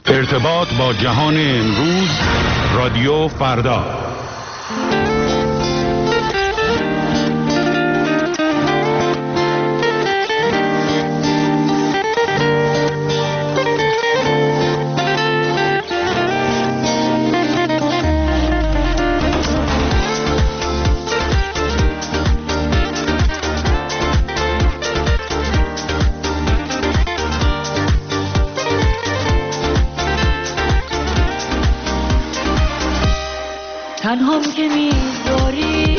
ارتباط با جهان امروز، رادیو فردا. تنهام که میذاری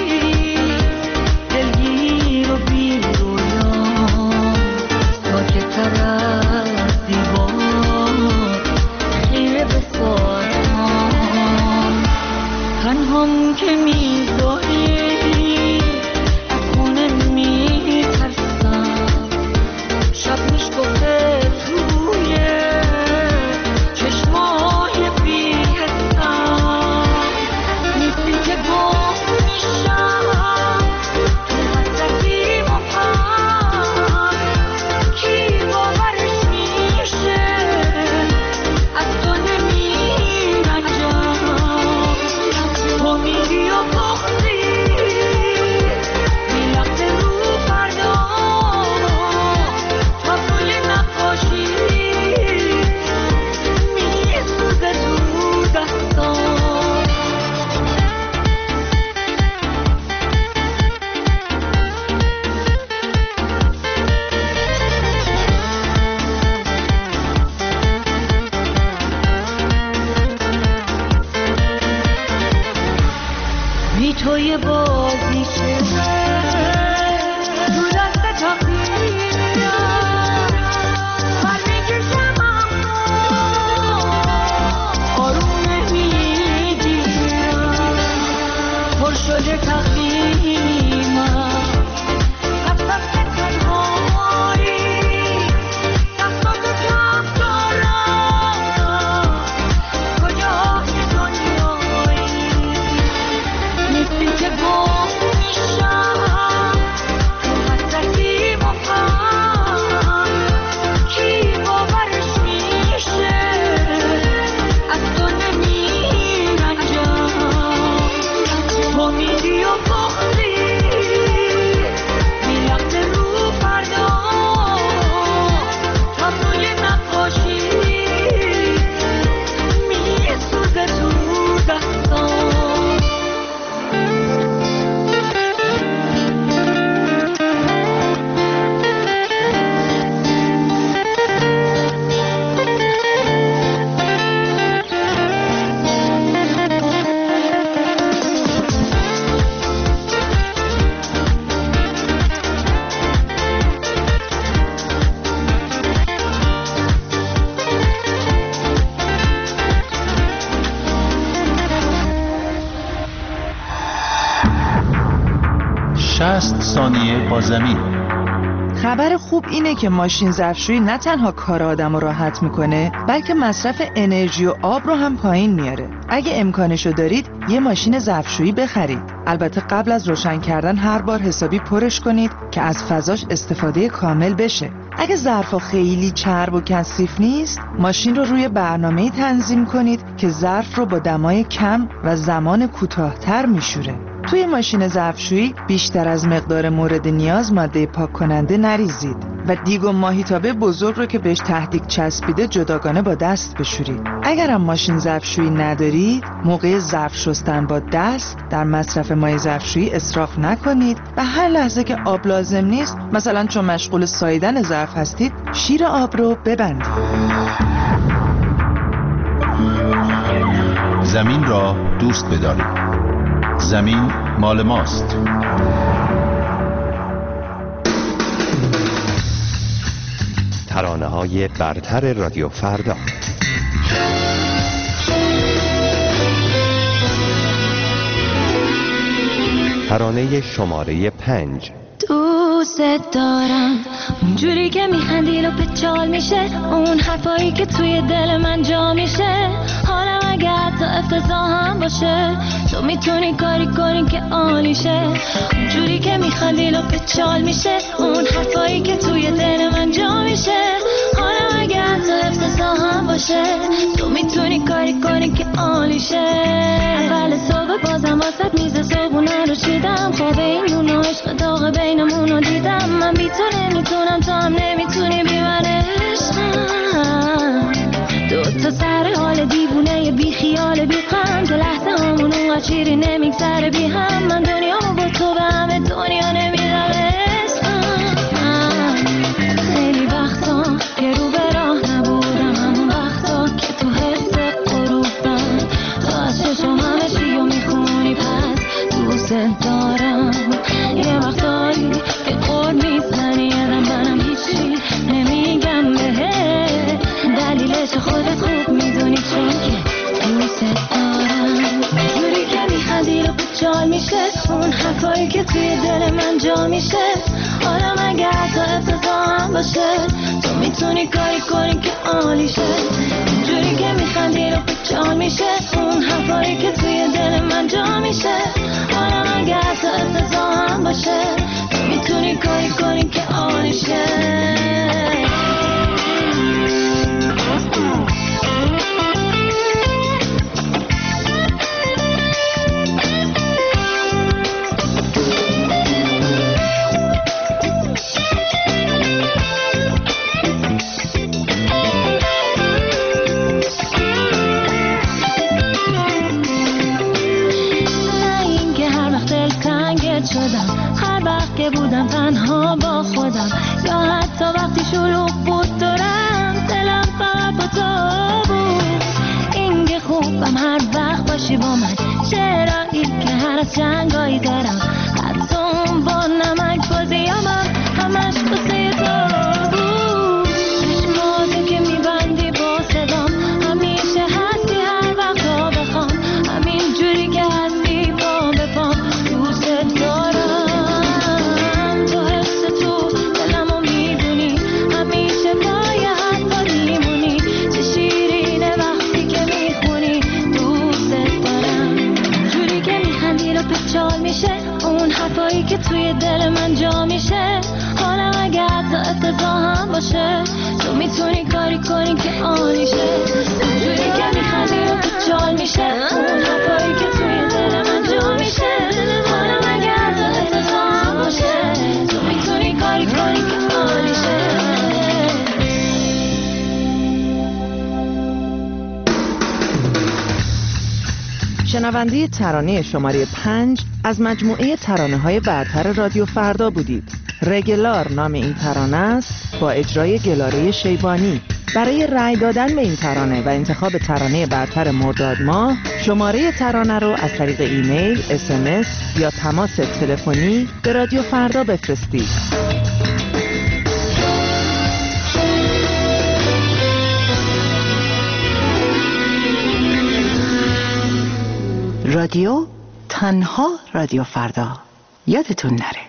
دلگیر و بی رویا، ساکت تر از دیوار خیره به ساعتم. تنهام که میذاری از خونه میترسم، شب میشکفه توی چشمای بی حسم. نیستی که گم میشم تو حسرتی مبهم، کی باورش میشه از تو نمیرنجم. تو میری و بختی میلخته رو فردا، تابلوی نقاشی میسوزه تو دستام. بی تو یه بازیشه تو دست تقدیرم، من میکشم اما آروم نمیگیرم. پر شده تقدیمم از دست تنهایی، دستاتو کم دارم کجای دنیایی. نیستی که گم میشم تو حسرتی مبهم، کی باورش میشه از تو نمیرنجم. تو میری و بختی میلخته رو فردا، تابلوی نقاشی میسوزه تو دستام. ثانیه با زمین. خبر خوب اینه که ماشین ظرفشویی نه تنها کار آدم رو راحت میکنه، بلکه مصرف انرژی و آب رو هم پایین میاره. اگه امکانشو دارید یه ماشین ظرفشویی بخرید. البته قبل از روشن کردن هر بار حسابی پرش کنید که از فضاش استفاده کامل بشه. اگه ظرفا خیلی چرب و کثیف نیست، ماشین رو روی برنامه‌ای تنظیم کنید که ظرف رو با دمای کم و زمان کوتاه‌تر میشوره. توی ماشین ظرفشویی بیشتر از مقدار مورد نیاز ماده پاک کننده نریزید و دیگ و ماهیتابه بزرگ رو که بهش تهدیگ چسبیده جداگانه با دست بشورید. اگرم ماشین ظرفشویی ندارید، موقع ظرف شستن با دست در مصرف مایع ظرفشویی اسراف نکنید و هر لحظه که آب لازم نیست، مثلا چون مشغول ساییدن ظرف هستید، شیر آب رو ببندید. زمین را دوست بدارید. زمین مال ماست. ترانه‌های برتر رادیو فردا. ترانه شماره 5. دوست دارم اونجوری که میخندی و پچال میشه، اون حرفایی که توی دل من جا میشه. حالا اگه حتی افتضاح هم باشه، تو میتونی کاری کنی که عالیشه. اونجوری که میخندی و پچال میشه، اون حرفایی که توی دل من جا میشه. حالا اگه حتی افتضاح هم باشه، تو وسط میز صبحونه رو چیدم، خواب این نون و عشق داغ بینمون رو دیدم. من بی تو نمیتونم، تو هم نمیتونی بی من عشقم. دوتا سر حال دیوونه بی خیال بی غم، که لحظه همون اونقدر شیری نمیگذره بی هم. من دنیامو با تو به همه دنیا نمیدم عشقم. خیلی وقتا که رو به راه نبودم، همون وقتا که تو حس غروبم، تو از چشم همه چی رو میخونی پس دوست دارم. یه وقتایی که قول میزنی یادم منم هیچی نمیگم بهت، دلیلش خودت خوب میدونی چون که دوست دارم. جوری که میخندی رو بچال میشه اون حرفایی که توی دل من جا میشه. حالا مگه حتی افتضاح هم باشه تو میتونی کاری کنی که عالی شه. جوری که میخندی رو بچال میشه اون حرفایی که توی دل من جا میشه. حالا مگه حتی افتضاح هم باشه تو میتونی کاری کنی که عالی شه. هر وقت که بودم تنها با خودم، یا حتی وقتی شلوغ بود دورم، دلم فقط با تو بود. این که خوبم هر وقت باشی با من، چرایی که هر از جنگایی دارم، حتی اون با نمک بازیامم همش قصه تو بود. چشماتو که میبندی با صدام، همیشه هستی هر وقت تا بخوام، همین جوری که هستی پا به پام دوست دارم. اون حرفایی که توی دل من جا میشه. حالا اگه حتی افتضاح هم باشه تو میتونی کاری کنی که عالی شه. اونجوری که میخندی رو بچال میشه اون حرفایی که توی دل من جا میشه. حالا اگه حتی افتضاح هم باشه تو میتونی کاری کنی که عالی شه. شنونده ترانه شماره 5 از مجموعه ترانه‌های برتر رادیو فردا بودید. رگلار نام این ترانه است با اجرای گلاره شیبانی. برای رأی دادن به این ترانه و انتخاب ترانه برتر مرداد ماه، شماره ترانه رو از طریق ایمیل، SMS یا تماس تلفنی به رادیو فردا بفرستید. رادیو تنها رادیو فردا، یادتون نره.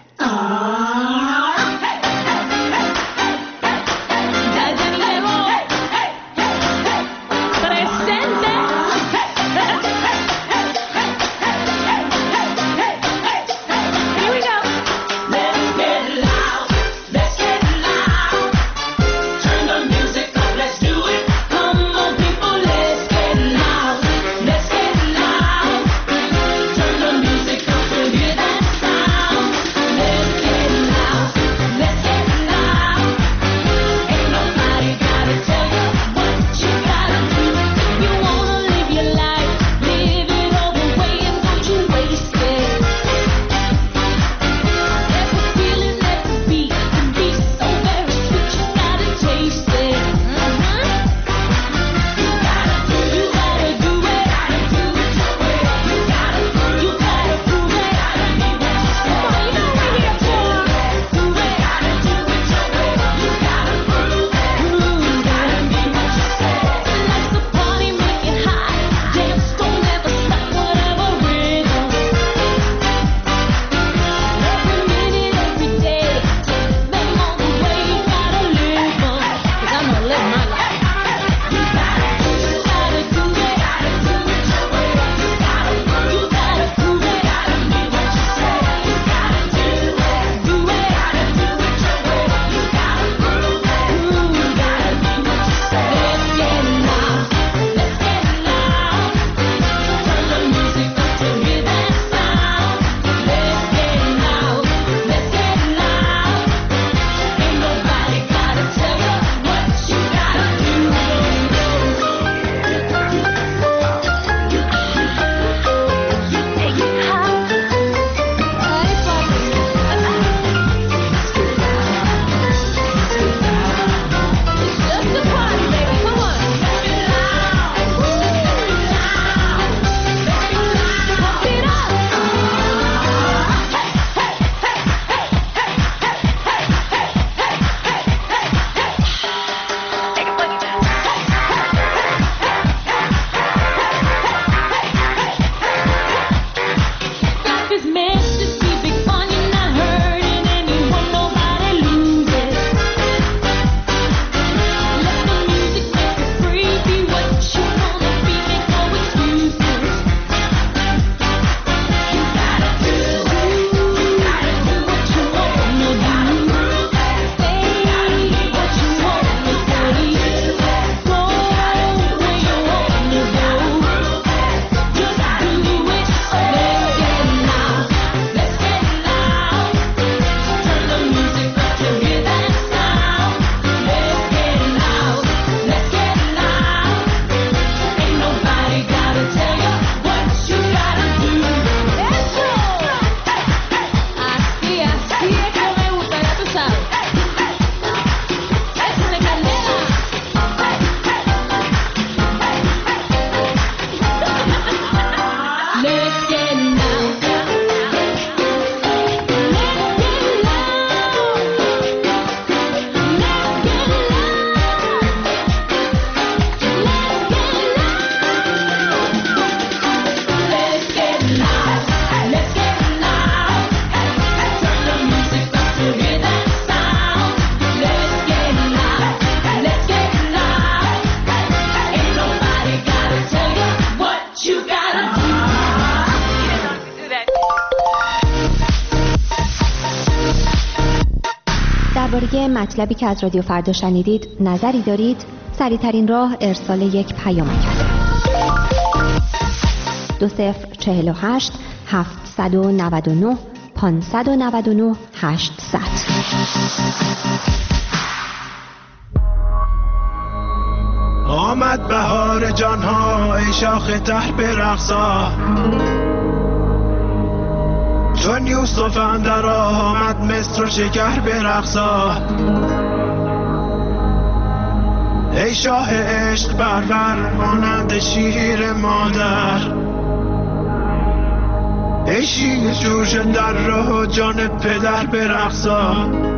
مطلبی که از رادیو فردا شنیدید نظری دارید؟ سریع‌ترین راه ارسال یک پیامک است. 2048 799 599 800. آمد بهار جانها ای شاخ تر برقصا، چون یوسف اندر آمد مصر و شکر برقصا. ای شاه عشق پرور مانند شیر مادر، ای شیر جوش در راه جان پدر برقصا.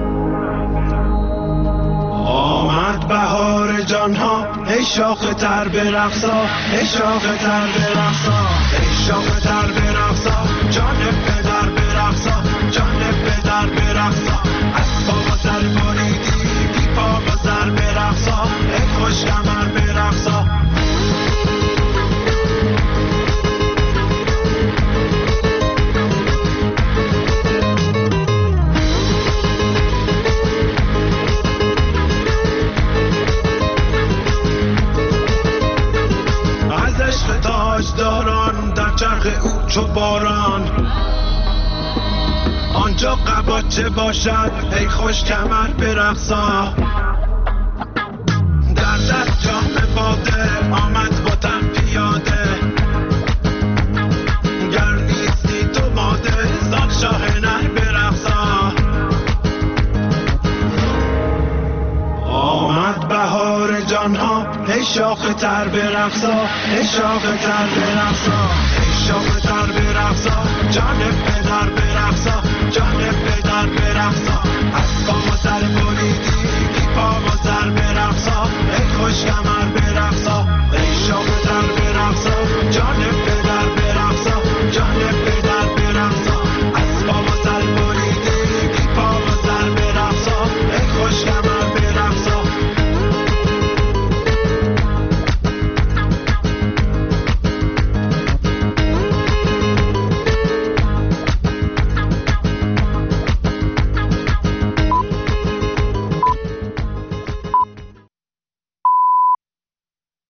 آمد بهار جانها ای شاخ تر برقصا، ای شاخ تر برقصا، ای شاخ تر برقصا، جان پدر برقصا، جان پدر برقصا. از پا و سر بریدی بی پا و سر برقصا، ای خوش کمر برقصا. تاجداران در چرخ او چو باران، آنجا قباچه باشد ای خوش کمر برقصا. در دست جام باده آمد با تن پیاده، گر نیستی تو ماده زاد شاه نر برقصا. آمد بهار جانها ای شاخ تر برقصا، ای شاخ تر برقصا، ای شاخ تر برقصا، جان پدر برقصا، جان پدر برقصا. از پا و سر بریدی بی پا و سر برقصا، ای خوش کمر برقصا،